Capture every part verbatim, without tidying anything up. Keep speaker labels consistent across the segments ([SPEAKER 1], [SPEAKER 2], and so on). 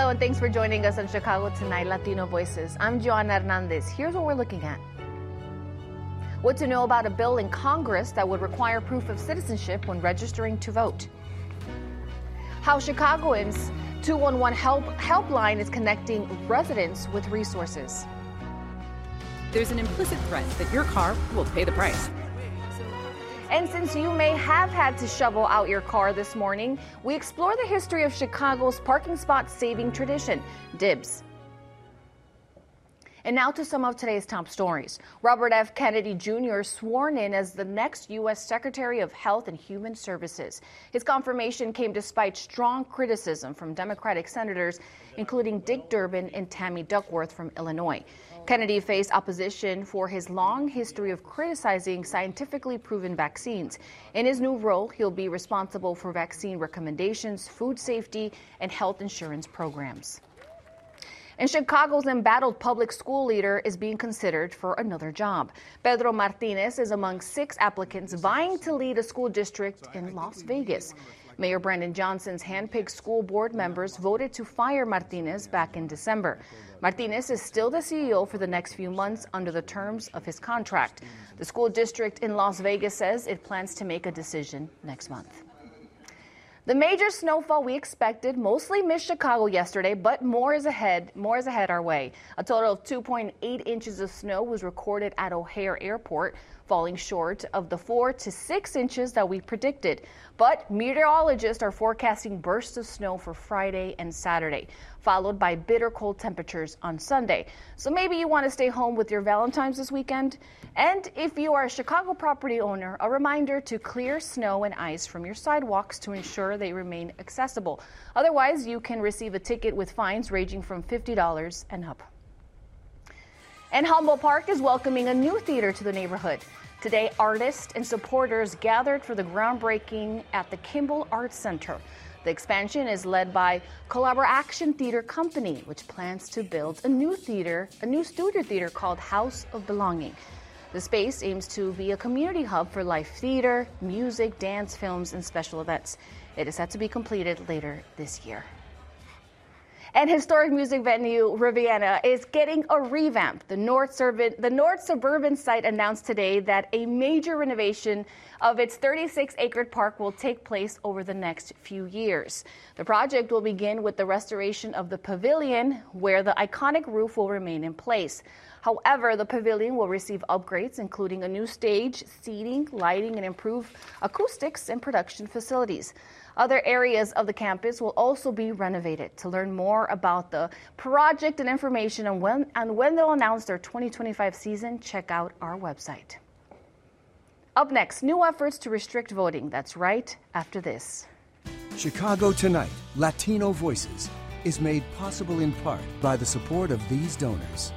[SPEAKER 1] and thanks for joining us on Chicago Tonight, Latino Voices. I'm Joanna Hernandez. Here's what we're looking at. What to know about a bill in Congress that would require proof of citizenship when registering to vote. How Chicagoans' two one one help helpline is connecting residents with resources.
[SPEAKER 2] There's an implicit threat that your car will pay the price.
[SPEAKER 1] And since you may have had to shovel out your car this morning, we explore the history of Chicago's parking spot saving tradition, dibs. And now to some of today's top stories. Robert F. Kennedy Junior sworn in as the next U S Secretary of Health and Human Services. His confirmation came despite strong criticism from Democratic senators, including Dick Durbin and Tammy Duckworth from Illinois. Kennedy faced opposition for his long history of criticizing scientifically proven vaccines. In his new role, he'll be responsible for vaccine recommendations, food safety, and health insurance programs. And Chicago's embattled public school leader is being considered for another job. Pedro Martinez is among six applicants vying to lead a school district in Las Vegas. Mayor Brandon Johnson's handpicked school board members voted to fire Martinez back in December. Martinez is still the C E O for the next few months under the terms of his contract. The school district in Las Vegas says it plans to make a decision next month. The major snowfall we expected mostly missed Chicago yesterday, but more is ahead. More is ahead our way. A total of two point eight inches of snow was recorded at O'Hare Airport, falling short of the four to six inches that we predicted. But meteorologists are forecasting bursts of snow for Friday and Saturday, followed by bitter cold temperatures on Sunday. So maybe you want to stay home with your Valentine's this weekend. And if you are a Chicago property owner, a reminder to clear snow and ice from your sidewalks to ensure they remain accessible. Otherwise, you can receive a ticket with fines ranging from fifty dollars and up. And Humboldt Park is welcoming a new theater to the neighborhood. Today, artists and supporters gathered for the groundbreaking at the Kimball Arts Center. The expansion is led by Collaboration Theater Company, which plans to build a new theater, a new studio theater called House of Belonging. The space aims to be a community hub for live theater, music, dance, films, and special events. It is set to be completed later this year. And historic music venue Riviera is getting a revamp. The North, Suburban, the North Suburban site announced today that a major renovation of its thirty-six acre park will take place over the next few years. The project will begin with the restoration of the pavilion, where the iconic roof will remain in place. However, the pavilion will receive upgrades, including a new stage, seating, lighting, and improved acoustics and production facilities. Other areas of the campus will also be renovated. To learn more about the project and information on when, and when they'll announce their twenty twenty-five season, check out our website. Up next, new efforts to restrict voting. That's right after this.
[SPEAKER 3] Chicago Tonight, Latino Voices, is made possible in part by the support of these donors.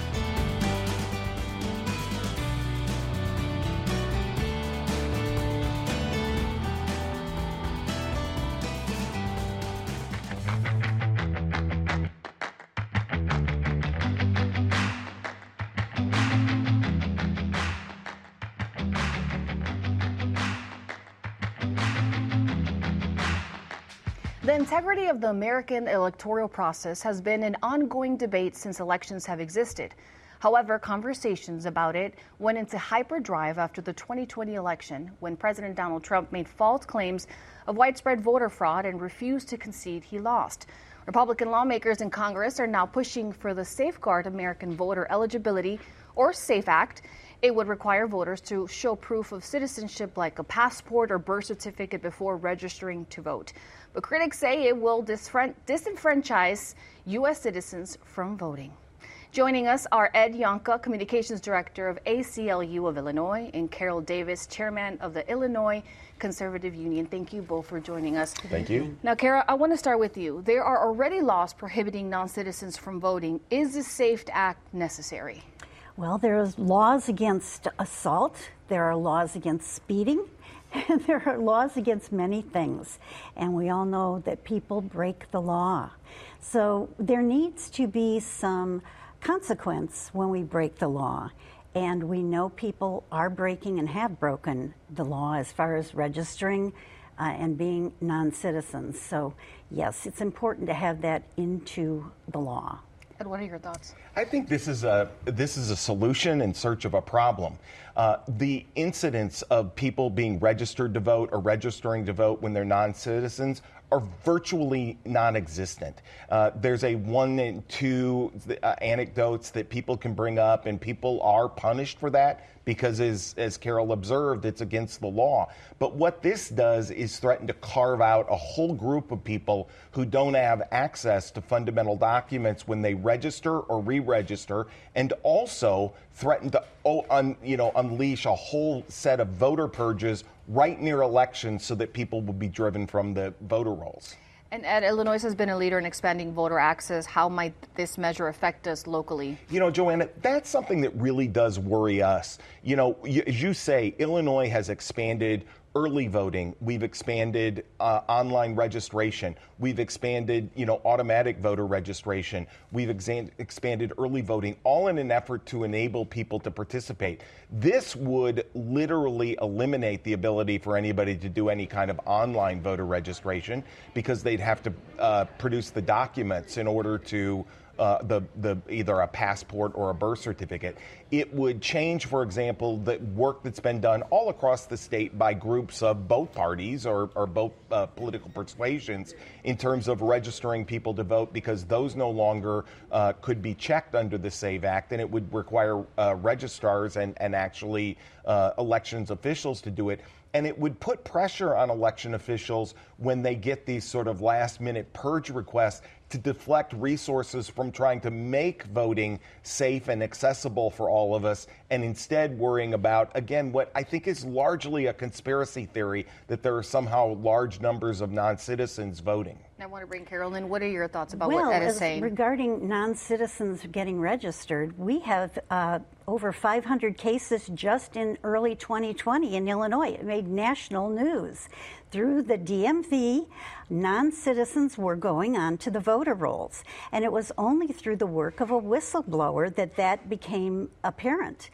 [SPEAKER 1] The integrity of the American electoral process has been an ongoing debate since elections have existed. However, conversations about it went into hyperdrive after the twenty twenty election, when President Donald Trump made false claims of widespread voter fraud and refused to concede he lost. Republican lawmakers in Congress are now pushing for the Safeguard American Voter Eligibility, or SAFE Act. It would require voters to show proof of citizenship like a passport or birth certificate before registering to vote. But critics say it will disenfranchise U S citizens from voting. Joining us are Ed Yonka, Communications Director of A C L U of Illinois, and Carol Davis, Chairman of the Illinois Conservative Union. Thank you both for joining us.
[SPEAKER 4] Thank you.
[SPEAKER 1] Now, Carol, I want to start with you. There are already laws prohibiting non-citizens from voting. Is the SAFE Act necessary?
[SPEAKER 5] Well, there's laws against assault, there are laws against speeding, and there are laws against many things. And we all know that people break the law. So there needs to be some consequence when we break the law. And we know people are breaking and have broken the law as far as registering uh, and being non-citizens. So, yes, it's important to have that into the law.
[SPEAKER 1] Ed, what are your thoughts?
[SPEAKER 4] I think this is a this is a solution in search of a problem. Uh, the incidence of people being registered to vote or registering to vote when they're non-citizens are virtually non-existent. Uh, there's a one and two uh, anecdotes that people can bring up, and people are punished for that because, as, as Carol observed, it's against the law. But what this does is threaten to carve out a whole group of people who don't have access to fundamental documents when they register or re-register, and also threaten to oh, un, you know, unleash a whole set of voter purges right near elections so that people will be driven from the voter rolls.
[SPEAKER 1] And Ed, Illinois has been a leader in expanding voter access. How might this measure affect us locally?
[SPEAKER 4] You know, Joanna, that's something that really does worry us. You know, as you say, Illinois has expanded early voting. We've expanded uh, online registration. We've expanded, you know, automatic voter registration. We've exa- expanded early voting, all in an effort to enable people to participate. This would literally eliminate the ability for anybody to do any kind of online voter registration because they'd have to uh, produce the documents in order to Uh, the, the either a passport or a birth certificate. It would change, for example, the work that's been done all across the state by groups of both parties or, or both uh, political persuasions in terms of registering people to vote, because those no longer uh, could be checked under the SAVE Act, and it would require uh, registrars and, and actually uh, elections officials to do it. And it would put pressure on election officials when they get these sort of last-minute purge requests to deflect resources from trying to make voting safe and accessible for all of us, and instead worrying about, again, what I think is largely a conspiracy theory, that there are somehow large numbers of non-citizens voting.
[SPEAKER 1] I want to bring Carol in. What are your thoughts about
[SPEAKER 5] well,
[SPEAKER 1] what Ed is
[SPEAKER 5] as
[SPEAKER 1] saying?
[SPEAKER 5] Regarding non-citizens getting registered, we have uh, over five hundred cases just in early twenty twenty in Illinois. It made national news. Through the D M V, non-citizens were going on to the voter rolls. And it was only through the work of a whistleblower that that became apparent.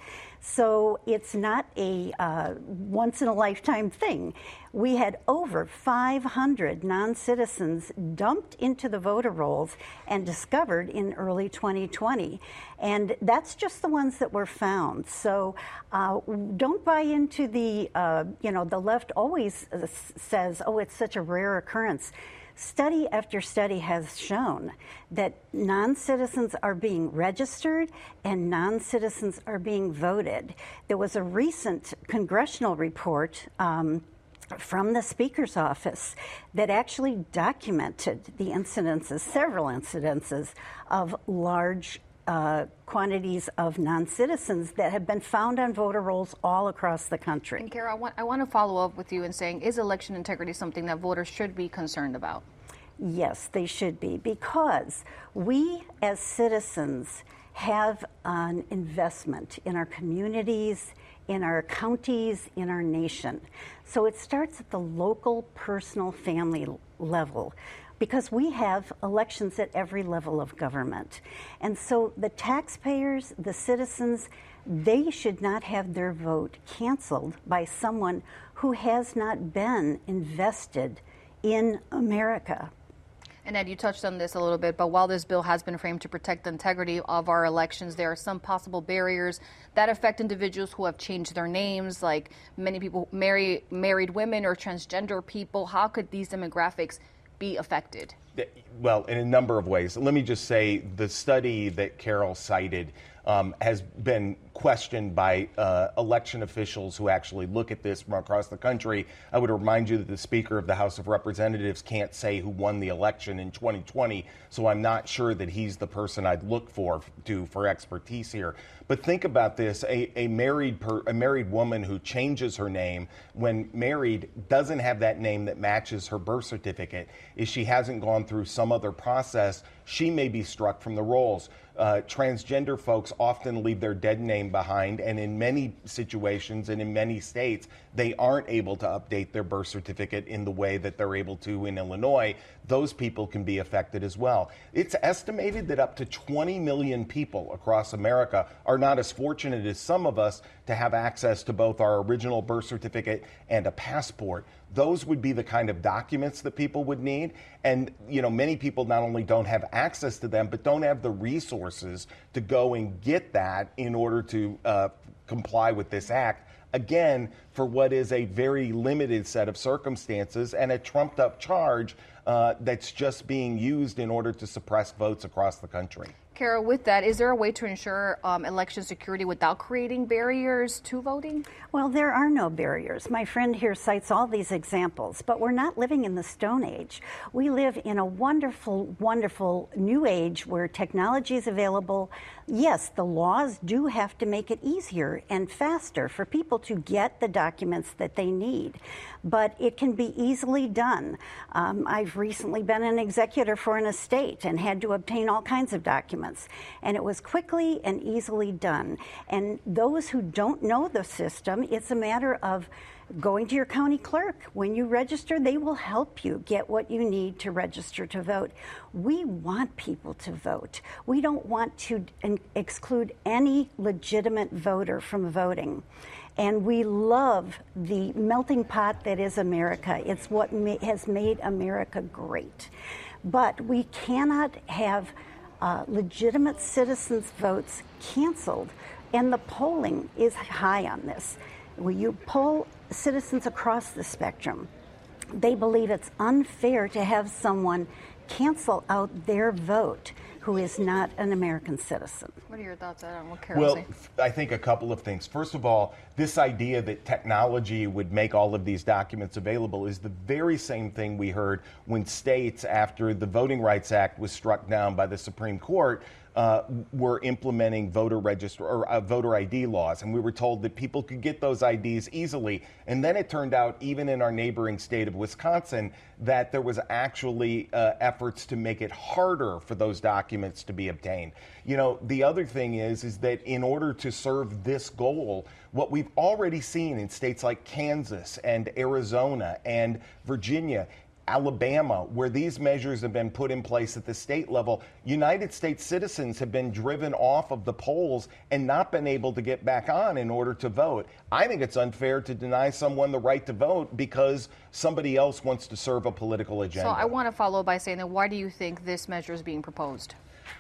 [SPEAKER 5] So it's not a uh, once-in-a-lifetime thing. We had over five hundred non-citizens dumped into the voter rolls and discovered in early twenty twenty. And that's just the ones that were found. So uh, don't buy into the, uh, you know, the left always uh, says, oh, it's such a rare occurrence. Study after study has shown that non-citizens are being registered and non-citizens are being voted. There was a recent congressional report um, from the Speaker's office that actually documented the incidences, several incidences of large uh, quantities of non-citizens that have been found on voter rolls all across the country.
[SPEAKER 1] And Kara, I want, I want to follow up with you in saying, is election integrity something that voters should be concerned about?
[SPEAKER 5] Yes, they should be, because we as citizens have an investment in our communities, in our counties, in our nation. So it starts at the local, personal, family level, because we have elections at every level of government. And so the taxpayers, the citizens, they should not have their vote canceled by someone who has not been invested in America.
[SPEAKER 1] And Ed, you touched on this a little bit, but while this bill has been framed to protect the integrity of our elections, there are some possible barriers that affect individuals who have changed their names, like many people marry married women or transgender people. How could these demographics be affected?
[SPEAKER 4] Well, in a number of ways. Let me just say the study that Carol cited um, has been questioned by uh, election officials who actually look at this from across the country. I would remind you that the Speaker of the House of Representatives can't say who won the election in twenty twenty, so I'm not sure that he's the person I'd look for to for expertise here. But think about this: a, a married per, a married woman who changes her name when married doesn't have that name that matches her birth certificate. If she hasn't gone through some other process, she may be struck from the rolls. Uh, transgender folks often leave their dead name behind, and in many situations and in many states, they aren't able to update their birth certificate in the way that they're able to in Illinois. Those people can be affected as well. It's estimated that up to twenty million people across America are not as fortunate as some of us to have access to both our original birth certificate and a passport. Those would be the kind of documents that people would need. And, you know, many people not only don't have access to them, but don't have the resources to go and get that in order to uh, comply with this act. Again, for what is a very limited set of circumstances and a trumped up charge uh, that's just being used in order to suppress votes across the country.
[SPEAKER 1] Kara, with that, is there a way to ensure um, election security without creating barriers to voting?
[SPEAKER 5] Well, there are no barriers. My friend here cites all these examples, but we're not living in the Stone Age. We live in a wonderful, wonderful new age where technology is available. Yes, the laws do have to make it easier and faster for people to get the documents that they need, but it can be easily done. Um, I've recently been an executor for an estate and had to obtain all kinds of documents. And it was quickly and easily done. And those who don't know the system, it's a matter of going to your county clerk. When you register, they will help you get what you need to register to vote. We want people to vote. We don't want to exclude any legitimate voter from voting. And we love the melting pot that is America. It's what ma- has made America great. But we cannot have Uh, legitimate citizens' votes canceled, and the polling is high on this. When you poll citizens across the spectrum, they believe it's unfair to have someone cancel out their vote who is not an American citizen.
[SPEAKER 1] What are your thoughts on what Carol
[SPEAKER 4] Well,
[SPEAKER 1] saying?
[SPEAKER 4] I think a couple of things. First of all, this idea that technology would make all of these documents available is the very same thing we heard when states, after the Voting Rights Act was struck down by the Supreme Court, uh, were implementing voter register or uh, voter I D laws, and we were told that people could get those I Ds easily. And then it turned out, even in our neighboring state of Wisconsin, that there was actually uh, efforts to make it harder for those documents to be obtained. You know, the other thing is, is that in order to serve this goal, what we've already seen in states like Kansas and Arizona and Virginia, Alabama, where these measures have been put in place at the state level, United States citizens have been driven off of the polls and not been able to get back on in order to vote. I think it's unfair to deny someone the right to vote because somebody else wants to serve a political agenda.
[SPEAKER 1] So I want to follow by saying that why do you think this measure is being proposed?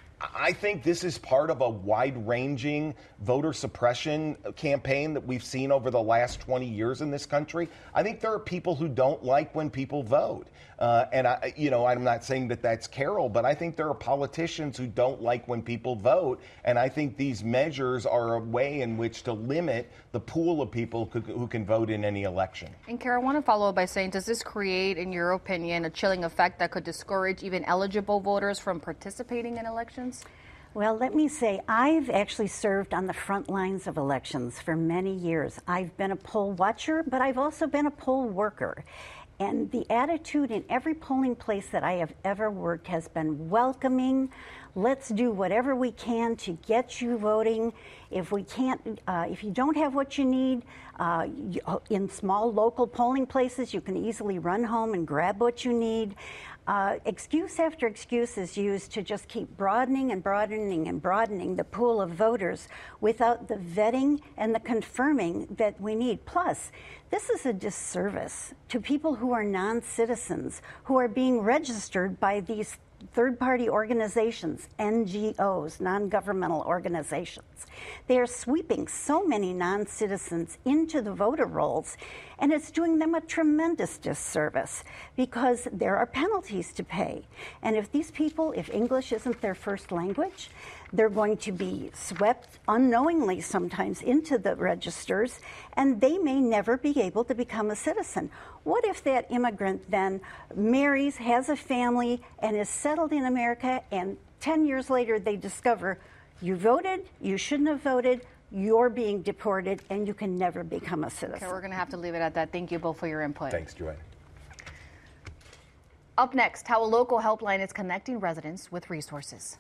[SPEAKER 4] I think this is part of a wide-ranging voter suppression campaign that we've seen over the last twenty years in this country. I think there are people who don't like when people vote. Uh, and, I, you know, I'm not saying that that's Carol, but I think there are politicians who don't like when people vote. And I think these measures are a way in which to limit the pool of people who, who can vote in any election.
[SPEAKER 1] And Carol, I want to follow up by saying, does this create, in your opinion, a chilling effect that could discourage even eligible voters from participating in elections?
[SPEAKER 5] Well, let me say, I've actually served on the front lines of elections for many years. I've been a poll watcher, but I've also been a poll worker. And the attitude in every polling place that I have ever worked has been welcoming. Let's do whatever we can to get you voting. If we can't, uh, if you don't have what you need, uh, you, in small local polling places, you can easily run home and grab what you need. Uh, excuse after excuse is used to just keep broadening and broadening and broadening the pool of voters without the vetting and the confirming that we need. Plus, this is a disservice to people who are non-citizens, who are being registered by these third-party organizations, N G Os, non-governmental organizations. They are sweeping so many non-citizens into the voter rolls, and it's doing them a tremendous disservice because there are penalties to pay. And if these people, if English isn't their first language, they're going to be swept unknowingly sometimes into the registers, and they may never be able to become a citizen. What if that immigrant then marries, has a family, and is settled in America, and ten years later they discover you voted, you shouldn't have voted, you're being deported, and you can never become a citizen?
[SPEAKER 1] Okay, we're going to have to leave it at that. Thank you both for your input.
[SPEAKER 4] Thanks, Joy.
[SPEAKER 1] Up next, how a local helpline is connecting residents with resources.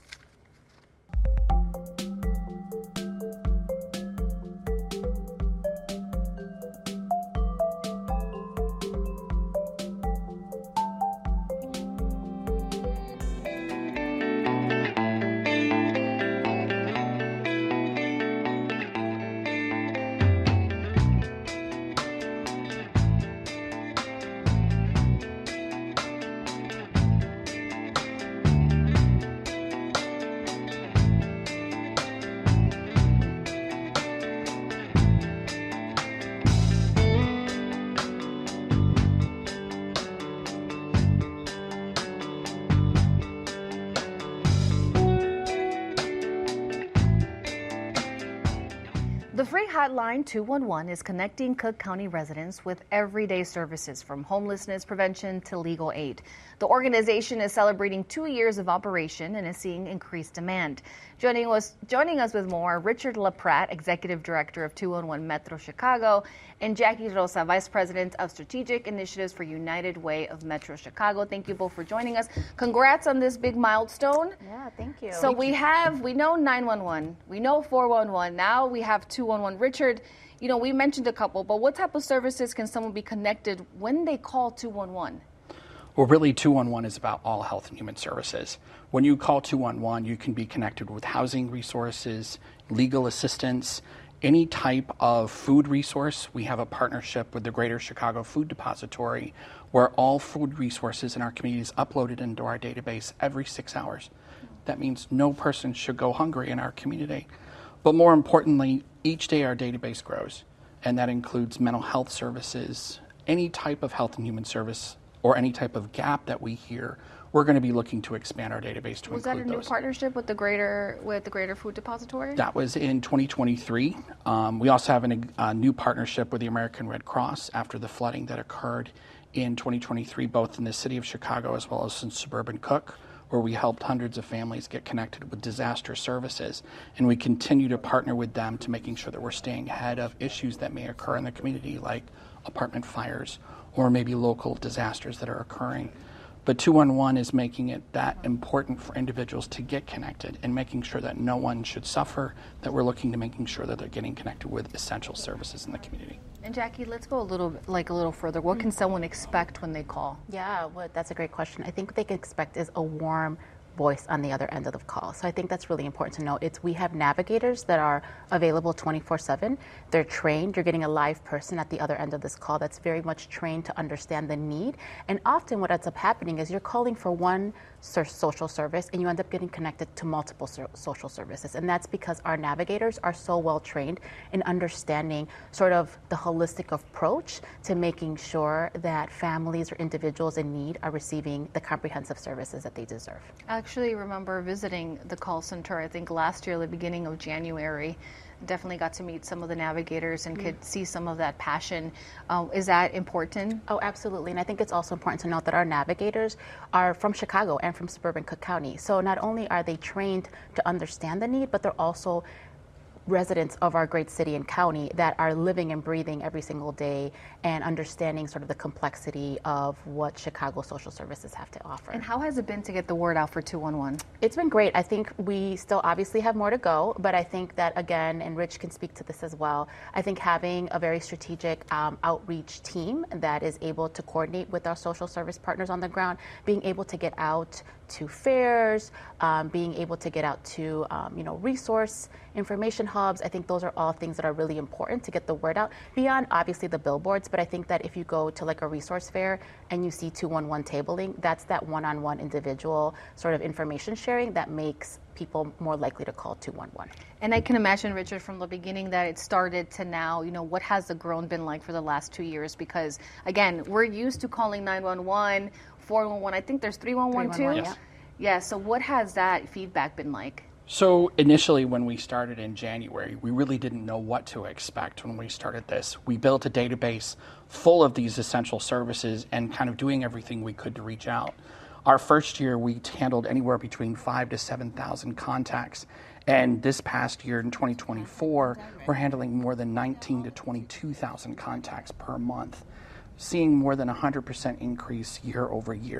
[SPEAKER 1] The free hotline two one one is connecting Cook County residents with everyday services from homelessness prevention to legal aid. The organization is celebrating two years of operation and is seeing increased demand. Joining us, joining us with more, Richard LaPratt, Executive Director of two one one Metro Chicago, and Jackie Rosa, Vice President of Strategic Initiatives for United Way of Metro Chicago. Thank you both for joining us. Congrats on this big milestone.
[SPEAKER 6] Yeah, thank you.
[SPEAKER 1] So
[SPEAKER 6] thank
[SPEAKER 1] we
[SPEAKER 6] you.
[SPEAKER 1] have, we know nine one one, we know four one one, now we have two one one. Richard, you know, we mentioned a couple, but what type of services can someone be connected when they call two one one?
[SPEAKER 7] Well, really, two one one is about all health and human services. When you call two one one, you can be connected with housing resources, legal assistance, any type of food resource. We have a partnership with the Greater Chicago Food Depository where all food resources in our community is uploaded into our database every six hours. That means no person should go hungry in our community. But more importantly, each day our database grows, and that includes mental health services, any type of health and human service, or any type of gap that we hear. We're going to be looking to expand our database to
[SPEAKER 1] Was
[SPEAKER 7] include those.
[SPEAKER 1] Was that a new partnership with the Greater with the Greater Food Depository?
[SPEAKER 7] That was in twenty twenty-three. Um, we also have an, a new partnership with the American Red Cross after the flooding that occurred in twenty twenty-three, both in the city of Chicago as well as in suburban Cook, where we helped hundreds of families get connected with disaster services. And we continue to partner with them to making sure that we're staying ahead of issues that may occur in the community, like apartment fires or maybe local disasters that are occurring. But two one one is making it that important for individuals to get connected and making sure that no one should suffer, that we're looking to making sure that they're getting connected with essential services in the community.
[SPEAKER 1] And Jackie, let's go a little like a little further. What can someone expect when they call?
[SPEAKER 6] Yeah, well, that's a great question. I think what they can expect is a warm voice on the other end of the call. So I think that's really important to know. It's we have navigators that are available twenty-four seven. They're trained. You're getting a live person at the other end of this call that's very much trained to understand the need. And often what ends up happening is you're calling for one social service and you end up getting connected to multiple social services. And that's because our navigators are so well trained in understanding sort of the holistic approach to making sure that families or individuals in need are receiving the comprehensive services that they deserve.
[SPEAKER 1] I actually remember visiting the call center, I think last year, the beginning of January. Definitely got to meet some of the navigators and mm-hmm. could see some of that passion. Uh, is that important?
[SPEAKER 6] Oh, absolutely. And I think it's also important to note that our navigators are from Chicago and from suburban Cook County. So not only are they trained to understand the need, but they're also residents of our great city and county that are living and breathing every single day and understanding sort of the complexity of what Chicago social services have to offer.
[SPEAKER 1] And how has it been to get the word out for two one one?
[SPEAKER 6] It's been great. I think we still obviously have more to go, but I think that, again, and Rich can speak to this as well, I think having a very strategic um, outreach team that is able to coordinate with our social service partners on the ground, being able to get out to fairs, um, being able to get out to um, you know resource information hubs. I think those are all things that are really important to get the word out beyond obviously the billboards. But I think that if you go to like a resource fair and you see two one one tabling, that's that one-on-one individual sort of information sharing that makes people more likely to call two one one.
[SPEAKER 1] And I can imagine, Richard, from the beginning that it started to now, you know, what has the growth been like for the last two years? Because again, we're used to calling nine one one, four one one. I think there's three one one too.
[SPEAKER 6] Yes.
[SPEAKER 1] Yeah. So what has that feedback been like?
[SPEAKER 7] So initially when we started in January, we really didn't know what to expect when we started this. We built a database full of these essential services and kind of doing everything we could to reach out. Our first year, we handled anywhere between five to seven thousand contacts. And this past year in twenty twenty-four, we're handling more than nineteen to twenty-two thousand contacts per month, seeing more than one hundred percent increase year over year.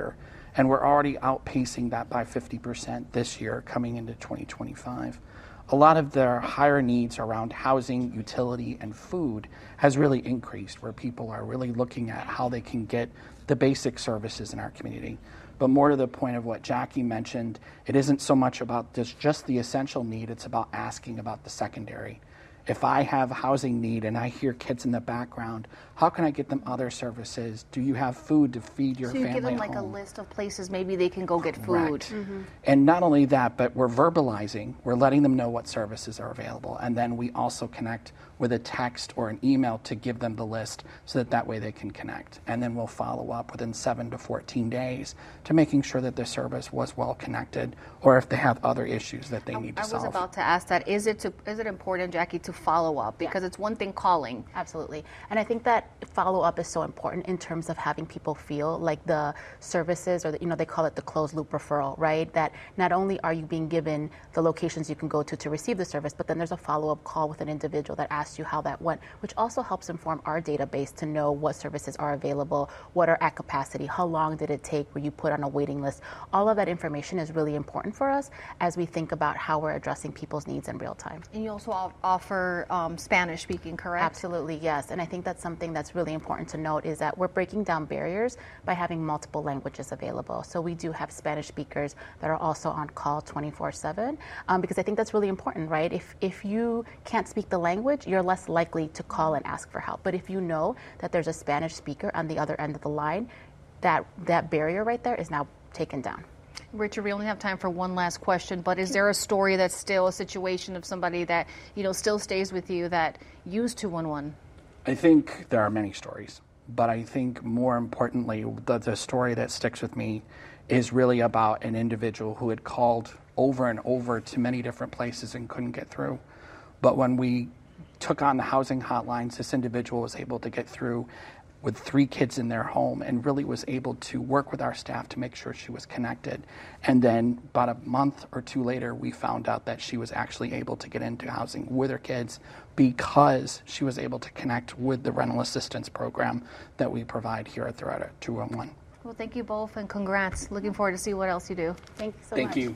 [SPEAKER 7] And we're already outpacing that by fifty percent this year coming into twenty twenty-five. A lot of their higher needs around housing, utility, and food has really increased, where people are really looking at how they can get the basic services in our community. But more to the point of what Jackie mentioned, it isn't so much about this, just the essential need, it's about asking about the secondary. If I have a housing need and I hear kids in the background, how can I get them other services? Do you have food to feed your family
[SPEAKER 1] So you
[SPEAKER 7] at
[SPEAKER 1] give them like
[SPEAKER 7] home?
[SPEAKER 1] a list of places maybe they can go get food.
[SPEAKER 7] Correct. Mm-hmm. And not only that, but we're verbalizing, we're letting them know what services are available. And then we also connect with a text or an email to give them the list so that that way they can connect. And then we'll follow up within seven to fourteen days to making sure that the service was well connected, or if they have other issues that they need to
[SPEAKER 1] I
[SPEAKER 7] solve.
[SPEAKER 1] was about to ask that. Is it to, is it important, Jackie, to follow up? Because
[SPEAKER 6] Yeah.
[SPEAKER 1] it's one thing calling.
[SPEAKER 6] Absolutely. And I think that follow-up is so important in terms of having people feel like the services, or the, you know, they call it the closed loop referral, right? That not only are you being given the locations you can go to to receive the service, but then there's a follow-up call with an individual that asks you how that went, which also helps inform our database to know what services are available, what are at capacity, how long did it take, were you put on a waiting list. All of that information is really important for us as we think about how we're addressing people's needs in real time.
[SPEAKER 1] And you also o- offer um, Spanish speaking, correct?
[SPEAKER 6] Absolutely, yes. And I think that's something that's really important to note, is that we're breaking down barriers by having multiple languages available. So we do have Spanish speakers that are also on call twenty-four seven, um, because I think that's really important, right? If, if you can't speak the language, you're less likely to call and ask for help. But if you know that there's a Spanish speaker on the other end of the line, that, that barrier right there is now taken down.
[SPEAKER 1] Richard, we only have time for one last question, but is there a story that's still a situation of somebody that, you know, still stays with you that used two one one?
[SPEAKER 7] I think there are many stories, but I think more importantly, the, the story that sticks with me is really about an individual who had called over and over to many different places and couldn't get through. But when we took on the housing hotlines, this individual was able to get through with three kids in their home and really was able to work with our staff to make sure she was connected. And then about a month or two later, we found out that she was actually able to get into housing with her kids because she was able to connect with the rental assistance program that we provide here at Thread two one one.
[SPEAKER 1] Well, thank you both and congrats. Looking forward to see what else you do.
[SPEAKER 6] Thank you so
[SPEAKER 7] Thank
[SPEAKER 6] much.
[SPEAKER 7] you.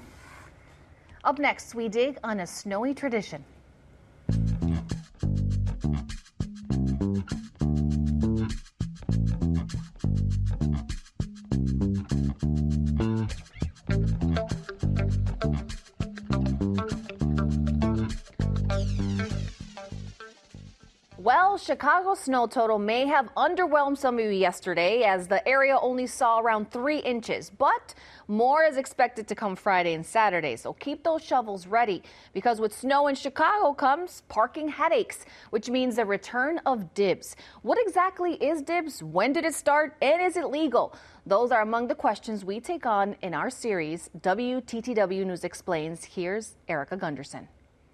[SPEAKER 1] Up next, we dig on a snowy tradition. Well, Chicago's snow total may have underwhelmed some of you yesterday, as the area only saw around three inches. But more is expected to come Friday and Saturday, so keep those shovels ready, because with snow in Chicago comes parking headaches, which means the return of dibs. What exactly is dibs? When did it start? And is it legal? Those are among the questions we take on in our series, W T T W News Explains. Here's Erica Gunderson.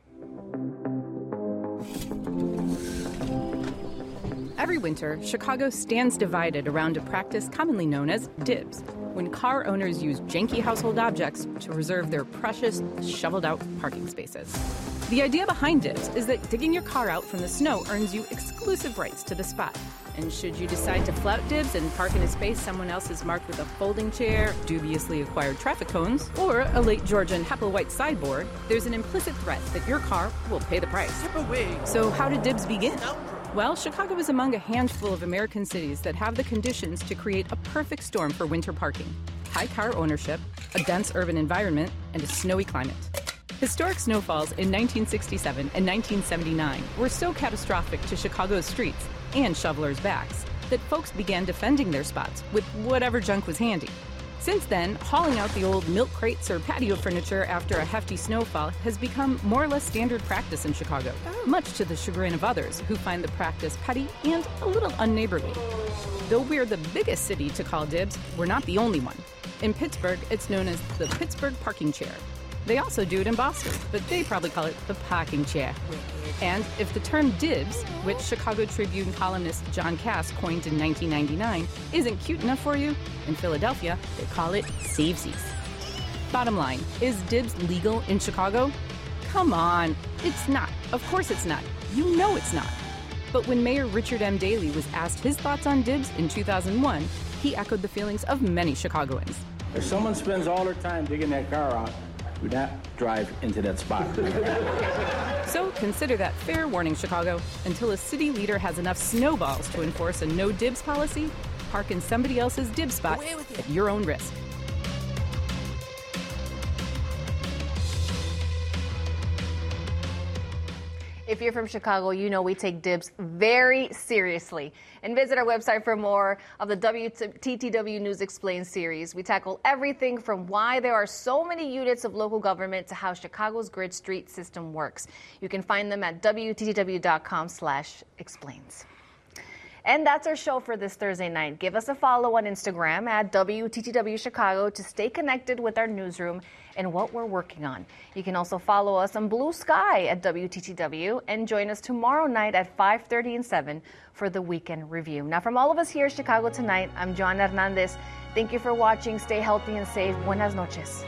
[SPEAKER 2] Every winter, Chicago stands divided around a practice commonly known as dibs, when car owners use janky household objects to reserve their precious, shoveled-out parking spaces. The idea behind dibs is that digging your car out from the snow earns you exclusive rights to the spot. And should you decide to flout dibs and park in a space someone else has marked with a folding chair, dubiously acquired traffic cones, or a late Georgian Hepplewhite sideboard, there's an implicit threat that your car will pay the price. So how did dibs begin? Well, Chicago is among a handful of American cities that have the conditions to create a perfect storm for winter parking: high car ownership, a dense urban environment, and a snowy climate. Historic snowfalls in nineteen sixty-seven and nineteen seventy-nine were so catastrophic to Chicago's streets and shovelers' backs that folks began defending their spots with whatever junk was handy. Since then, hauling out the old milk crates or patio furniture after a hefty snowfall has become more or less standard practice in Chicago, much to the chagrin of others who find the practice petty and a little unneighborly. Though we're the biggest city to call dibs, we're not the only one. In Pittsburgh, it's known as the Pittsburgh parking chair. They also do it in Boston, but they probably call it the parking chair. And if the term dibs, which Chicago Tribune columnist John Cass coined in nineteen ninety-nine, isn't cute enough for you, in Philadelphia, they call it savesies. Bottom line, is dibs legal in Chicago? Come on, it's not. Of course it's not. You know it's not. But when Mayor Richard M. Daley was asked his thoughts on dibs in two thousand one, he echoed the feelings of many Chicagoans.
[SPEAKER 8] If someone spends all their time digging that car out, do not drive into that spot.
[SPEAKER 2] So consider that fair warning, Chicago. Until a city leader has enough snowballs to enforce a no-dibs policy, park in somebody else's dibs spot at your own risk.
[SPEAKER 1] If you're from Chicago, you know we take dibs very seriously. And visit our website for more of the W T T W News Explained series. We tackle everything from why there are so many units of local government to how Chicago's grid street system works. You can find them at W T T W dot com slash explains. And that's our show for this Thursday night. Give us a follow on Instagram at W T T W Chicago to stay connected with our newsroom and what we're working on. You can also follow us on Blue Sky at W T T W and join us tomorrow night at five thirty and seven for the Weekend Review. Now, from all of us here at Chicago Tonight, I'm Joanna Hernandez. Thank you for watching. Stay healthy and safe. Buenas noches.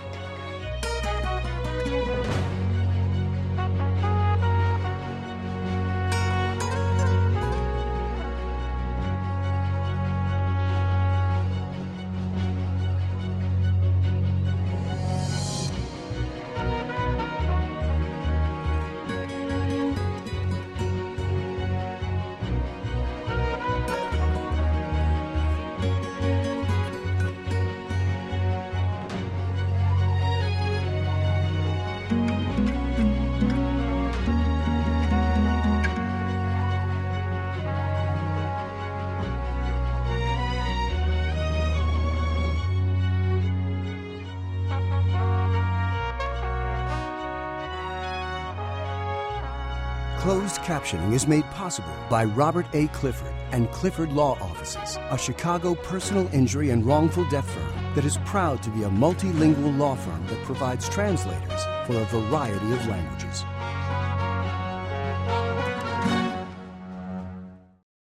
[SPEAKER 3] Closed captioning is made possible by Robert A. Clifford and Clifford Law Offices, a Chicago personal injury and wrongful death firm that is proud to be a multilingual law firm that provides translators for a variety of languages.